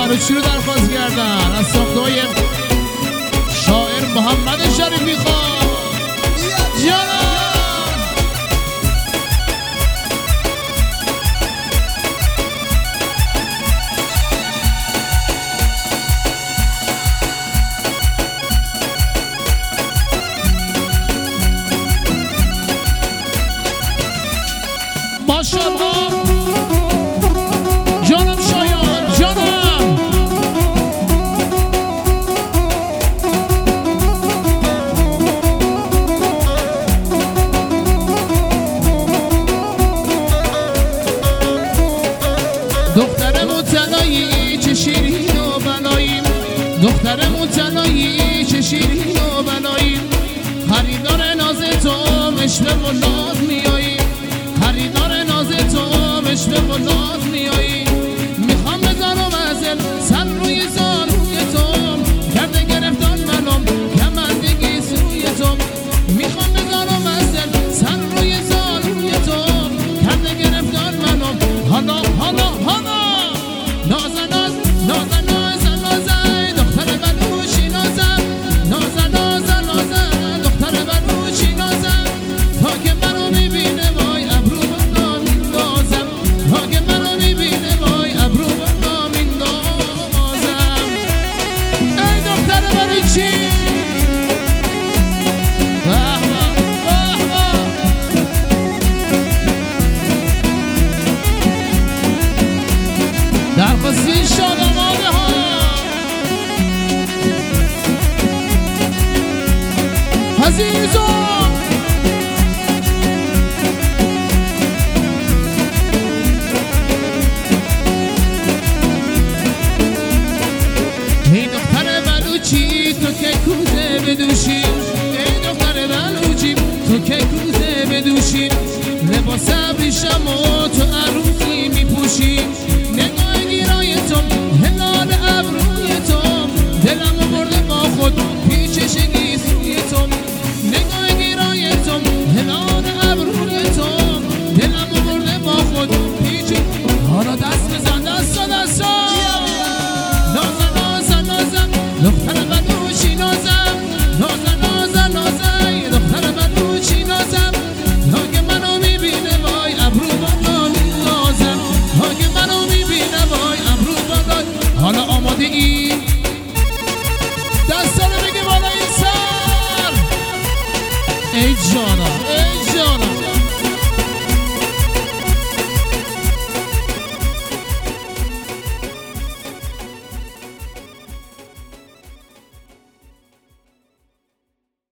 بلوچی رو درخواست کردن از ساخته‌های شاعر محمد شریفی خان. جانم ماشاءالله جانم شایان جانم دخترمون تنایی چه شیرین و بلاییم دخترمون تنایی چه شیرین و بلاییم خریدار ناز تو مشوه و ناز میاییم خریدار ناز تو مشوه و ناز میاییم میخوام بذارم ازل سر روی زانوی تو کرده گرفتان منم کمندگی سوی تو میخوام بذارم ازل سر روی زانوی تو کرده گرفتان منم حالا حالا حالا نازن ناز نازن نازن نازن دختر بلوچی نازن نازن نازن نازن دختر بلوچی نازن تا که منو میبینه وای ابرو بندام میندازم تا که منو میبینه وای ابرو بندام میندازم ای دختر بلوچی درخواستی شادمانه ها عزیزم ای دختر بلوچی تو که کوزه بدوشی ای دختر بلوچی تو که کوزه بدوشی لباس ابریشم و تو عروسی میپوشی نگاه گیرای تو هلال ابروی تو دلمو برده با خود پیچشگی سوی تو نگاه گیرای تو هلال ابروی تو دلمو برده با خود پیچ حالا دست بزن دستا دستا نازن نازن نازن دختر بلوچی نازم نازن نازن نازن دختر بلوچی نازم تا که منو میبینه وای ابرو بالا میندازم تا که منو میبینه وای ابرو بالا حالا آماده ای دستا رو بگی بالا این سر ای جانم ای